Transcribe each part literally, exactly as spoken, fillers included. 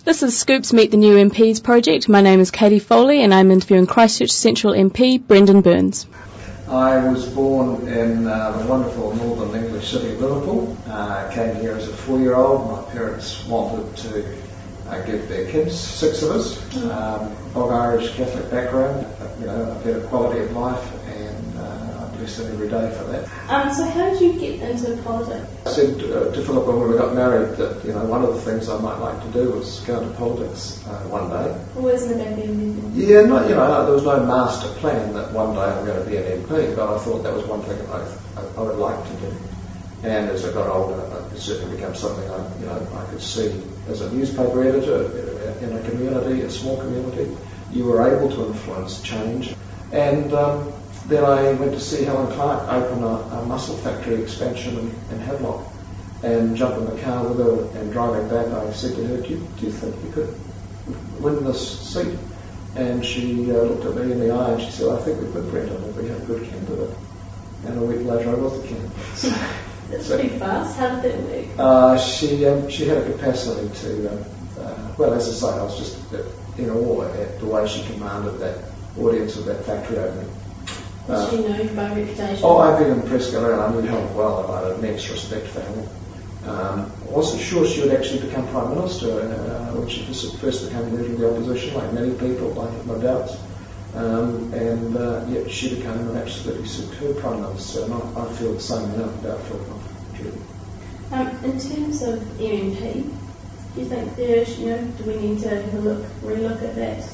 This is Scoops Meet the New M Ps project. My name is Katie Foley and I'm interviewing Christchurch Central M P Brendan Burns. I was born in uh, the wonderful northern English city of Liverpool. I uh, came here as a four-year-old. My parents wanted to uh, give their kids, six of us, um, of Irish Catholic background, you know, a better quality of life, and uh, I bless them every day for that. Um, so how did you get into politics? I said uh, to Philippa when we got married that, you know, one of the things I might like to do was go into politics uh, one day. Always in the back of your head? Yeah, not, you know, there was no master plan that one day I'm going to be an M P, but I thought that was one thing I, I, I would like to do. And as I got older, it certainly became something I, you know, I could see as a newspaper editor in a community, a small community. You were able to influence change. And um, then I went to see Helen Clark open a, a mussel factory expansion in, in Havelock, and jumped in the car with her, and driving back I said to her, do you, do you think you could win this seat? And she uh, looked at me in the eye and she said, I think we could, Brendan, if we had a good candidate. And a week later I was the candidate. That's pretty fast. How did that work? Uh, she um, she had a capacity to, um, uh, well, as I say, I was just in awe at the way she commanded that audience of that factory opening. Did uh, she know you by reputation? Oh, I've been in the press gallery and I knew Helen well, and I had immense respect for Helen. Um, I wasn't sure she would actually become Prime Minister uh, when she first became leader of the opposition, like many people, I have my doubts. Um, and uh, yet she became an absolutely superb Prime Minister, and I, I feel the same now about Philippa. Um, in terms of M M P, do you think there's, you know, do we need to have a look, re-look at that?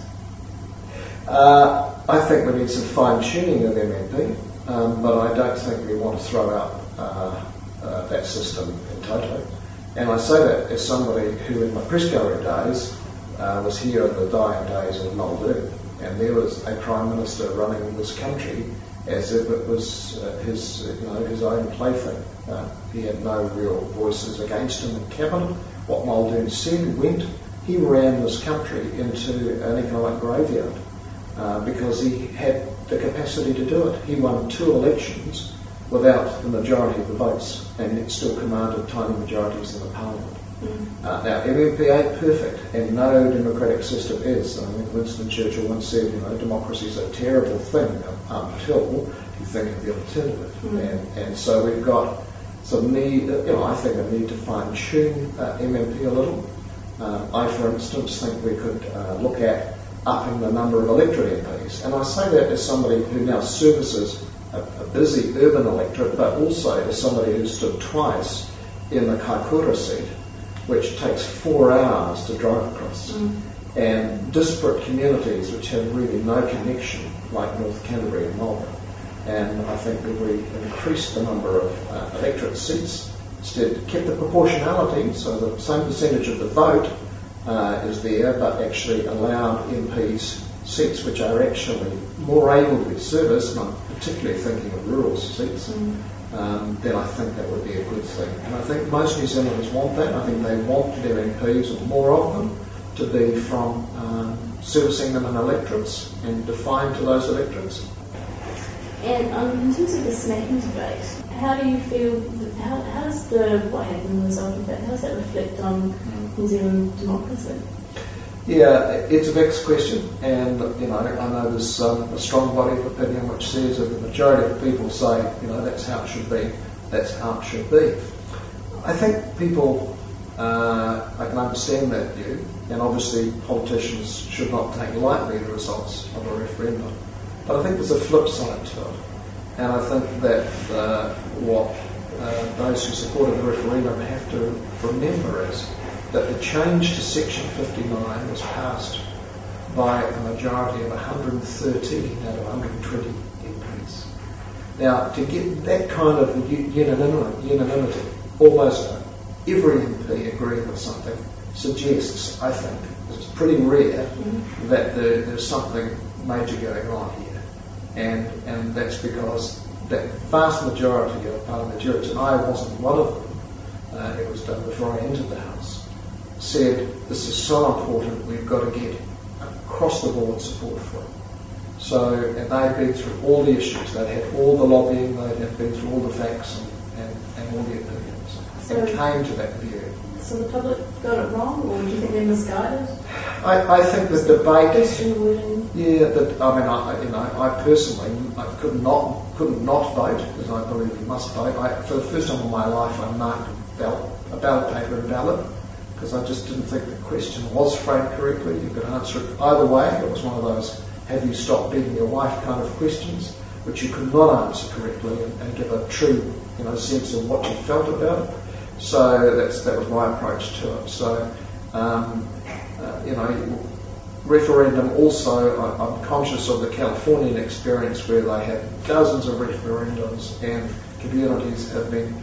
Uh, I think we need some fine-tuning of M M P, um, but I don't think we want to throw out uh, uh, that system in totally. And I say that as somebody who, in my press gallery days, uh, was here in the dying days of Muldoon, and there was a Prime Minister running this country as if it was uh, his, you know, his own plaything. Uh, he had no real voices against him in cabinet. What Muldoon said went. He ran this country into an economic graveyard uh, because he had the capacity to do it. He won two elections without the majority of the votes, and it still commanded tiny majorities in the Parliament. Mm. Uh, now, M M P ain't perfect, and no democratic system is. I mean, Winston Churchill once said, you know, democracy is a terrible thing until you think of the alternative. Mm. And, and so we've got some need, you know, I think a need to fine-tune uh, M M P a little. Uh, I, for instance, think we could uh, look at upping the number of electorate M Ps. And I say that as somebody who now services a, a busy urban electorate, but also as somebody who stood twice in the Kaikoura seat, which takes four hours to drive across, mm. and disparate communities which have really no connection, like North Canterbury and Melbourne. And I think if we increased the number of uh, electorate seats, instead kept the proportionality, so the same percentage of the vote uh, is there, but actually allowed M Ps seats which are actually more able to be serviced, and I'm particularly thinking of rural seats, mm. Um, then I think that would be a good thing. And I think most New Zealanders want that. I think they want their M Ps, or more of them, to be from um, servicing them in electorates and defined to those electorates. And um, in terms of the smacking debate, how do you feel, how, how does the, what happened in the result of that, how does that reflect on mm. New Zealand democracy? Yeah, it's a vexed question, and you know, I know there's um, a strong body of opinion which says that the majority of people say, you know, that's how it should be, that's how it should be. I think people, uh, I can understand that view, and obviously politicians should not take lightly the results of a referendum. But I think there's a flip side to it, and I think that uh, what uh, those who supported the referendum have to remember is that the change to Section fifty-nine was passed by a majority of one hundred thirteen out of one hundred twenty M Ps. Now, to get that kind of unanimity, unanimity almost every M P agreeing with something, suggests, I think, it's pretty rare, mm-hmm. that there, there's something major going on here. And, and that's because that vast majority of parliamentarians, and I wasn't one of them, uh, it was done before I entered the House, said this is so important, we've got to get across the board support for it. So, and they'd been through all the issues, they'd had all the lobbying, they'd had been through all the facts and, and, and all the opinions, so, and came to that view. So the public got it wrong, or do you think they're misguided? I, I think the debate. Question wording. Yeah, the, I mean, I, you know, I personally, I could not, couldn't not vote, because I believe you must vote. I, for the first time in my life, I marked a ballot, a ballot paper invalid, because I just didn't think the question was framed correctly. You could answer it either way. It was one of those "have you stopped beating your wife" kind of questions, which you could not answer correctly and, and give a true, you know, sense of what you felt about it. So that's that was my approach to it. So, um, uh, you know, referendum also, I, I'm conscious of the Californian experience where they had dozens of referendums and communities have been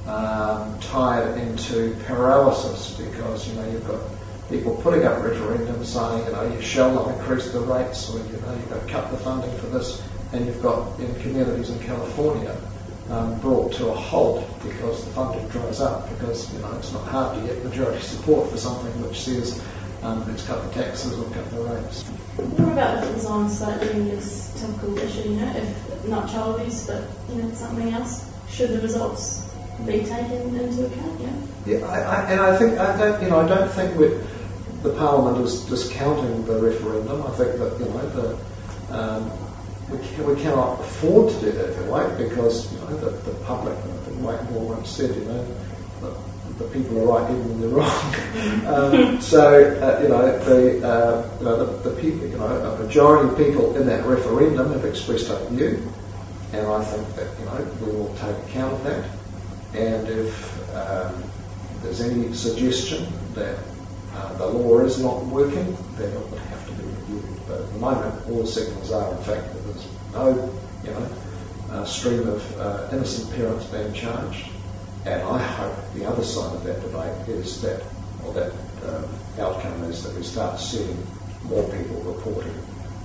um, tied into paralysis because, you know, you've got people putting up referendums saying, you know, you shall not increase the rates, or, you know, you've got to cut the funding for this, and you've got in communities in California um, brought to a halt because the funding dries up, because, you know, it's not hard to get majority support for something which says um, let's cut the taxes or cut the rates. What about if it was on slightly less topical issue, you know, if not child abuse, but, you know, something else? Should the results be taken into account, yeah? Yeah, I, I, and I think, I don't, you know, I don't think we're, the Parliament is discounting the referendum. I think that, you know, the, um, we, can, we cannot afford to do that, if you like, because, you know, the, the public, I think Whitemore once said, you know, the, the people are right even when they're wrong. um, so, uh, you know, the, uh, you know, the, the people, you know, a majority of people in that referendum have expressed a view, and I think that, you know, we will take account of that. And if um, there's any suggestion that uh, the law is not working, then it would have to be reviewed. But at the moment, all the signals are, in fact, that there's no, you know, uh, stream of uh, innocent parents being charged. And I hope the other side of that debate is that, or that um, outcome is that we start seeing more people reporting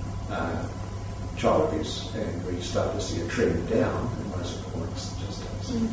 uh, child abuse, and we start to see a trend down in those points. Just as. Mm.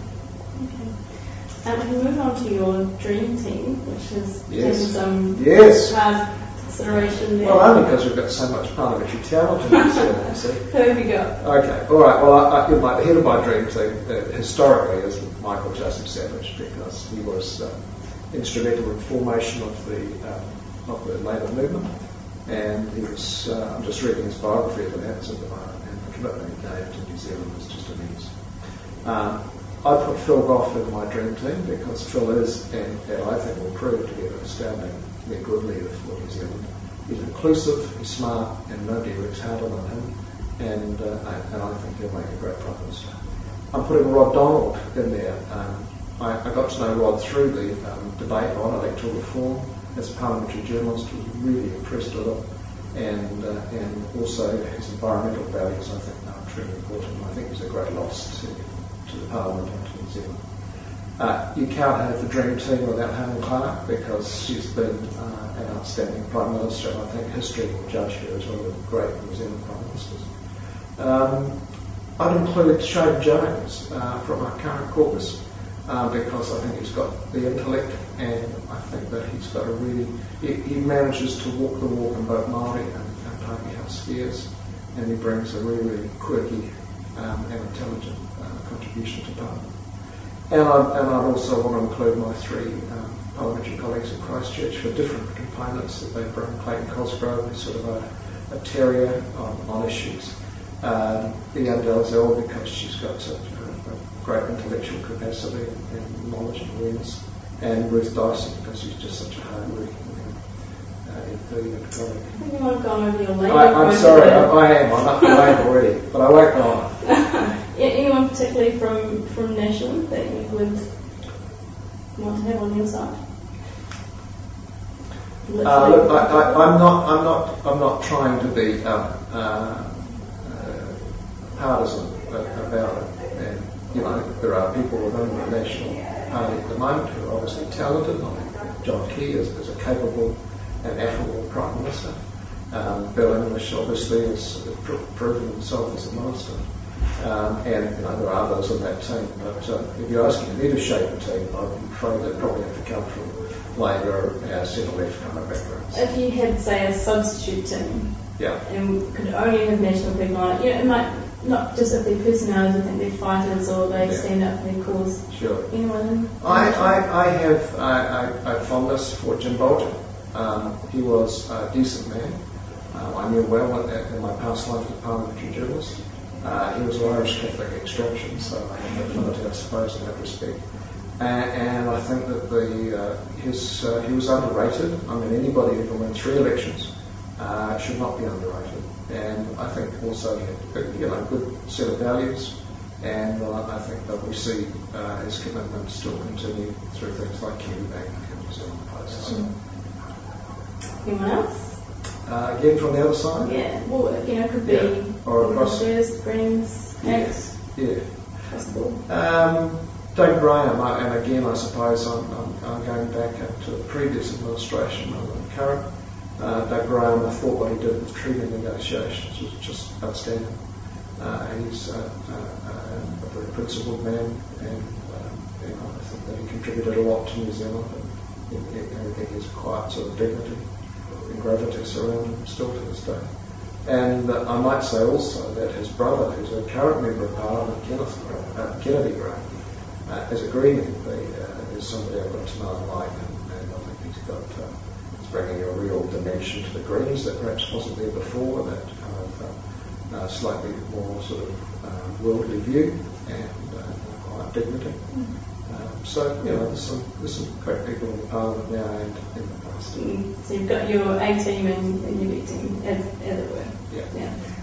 Okay. Um, we move on to your dream team, which has yes. taken some yes. hard consideration there. Well, only because we've got so much parliamentary talent in this area, see. Who have you got? Okay, all right. Well, I, I, my, the head of my dream team uh, historically is Michael Joseph Savage, because he was um, instrumental in formation of the um, of the Labour movement, and he was. Uh, I'm just reading his biography at the moment, and the commitment he gave to New Zealand was just immense. Um, I put Phil Goff in my dream team because Phil is, and, and I think will prove to be an astoundingly good leader for New Zealand. He's inclusive, he's smart, and nobody works harder than him, and, uh, and I think he'll make a great Prime Minister. I'm putting Rod Donald in there. Um, I, I got to know Rod through the um, debate on electoral reform. As a parliamentary journalist, was really impressed with him, and, uh, and also his environmental values, I think, are truly important. I think he's a great loss to to the Parliament and to New Zealand. Uh, you can't have the dream team without Helen Clark, because she's been uh, an outstanding Prime Minister, and I think history will judge her as one of the great New Zealand Prime Ministers. Um, I'd include Shane Jones uh, from our current caucus, uh, because I think he's got the intellect, and I think that he's got a really, he, he manages to walk the walk in both Māori and, and Pākehā House spheres, and he brings a really, really quirky um, and intelligent contribution to Parliament. And, I, and I'd also want to include my three um, parliamentary colleagues at Christchurch for different components that they bring. Clayton Cosgrove, who's sort of a, a terrier on, on issues. Um, Ian Dalzell, because she's got such a, a great intellectual capacity and, and knowledge and awareness. And Ruth Dyson, because she's just such a hard-working uh, intelligent colleague. I think I've gone over your Labour. I, I'm sorry, I, I am. I'm up to Labour already, but I won't go on. Anyone particularly from, from National that you would want to have on your side? Uh, look, I, I, I'm not. I'm not. I'm not trying to be um, uh, uh, partisan about it. And you know, there are people within the National Party at the moment who are obviously talented. I think John Key is, is a capable and affable Prime Minister. Um, Bill English obviously has pr- proven himself as a minister. Um, and you know, there are others in that team, but uh, if you're asking me to shape a team, I'm afraid they probably have to come from Labour, uh, centre-left kind of backgrounds. If you had, say, a substitute team, yeah, and could only have national people on it, you know, it might not just of their personalities, I think they're fighters or they Yeah. stand up for their cause. Sure. Anyone? I, I, I have I, I, I fondness for Jim Bolger. Um, he was a decent man. Uh, I knew well in, in my past life as a parliamentary journalist. Uh, he was of Irish Catholic extraction, so I have affinity, I suppose, in that respect. And, and I think that the uh, his uh, he was underrated. I mean, anybody who can win three elections uh, should not be underrated. And I think also he had you know, a good set of values. And uh, I think that we see uh, his commitment still continue through things like Kiwi Bank and New Zealand Post. So, anyone else? uh, again, from the other side? Yeah, well, you know, it could be Yeah. Or across. First, Greens, X, Yeah. possible. Um, Doug Graham, I, and again, I suppose I'm, I'm, I'm going back to the previous administration rather than the current. Uh, Doug Graham, I thought what he did with treaty negotiations was just outstanding. Uh, he's uh, uh, uh, a very principled man, and um, you know, I think that he contributed a lot to New Zealand, and he, he, he has a quiet sort of dignity and gravitas around him still to this day. And uh, I might say also that his brother, who's a current member of Parliament, Kenneth Graham, uh, Kennedy Graham, uh, is a Green M P, uh, is somebody I've got to know and like, and, and I think he's got uh, he's bringing a real dimension to the Greens that perhaps wasn't there before, that kind of uh, Uh, slightly more sort of uh, worldly view and uh, quiet dignity. Mm. Um, so, you know, there's some, there's some great people in the Parliament now and in the past. Mm. So you've got your A team and, and your B team, as, as it were. Yeah. yeah.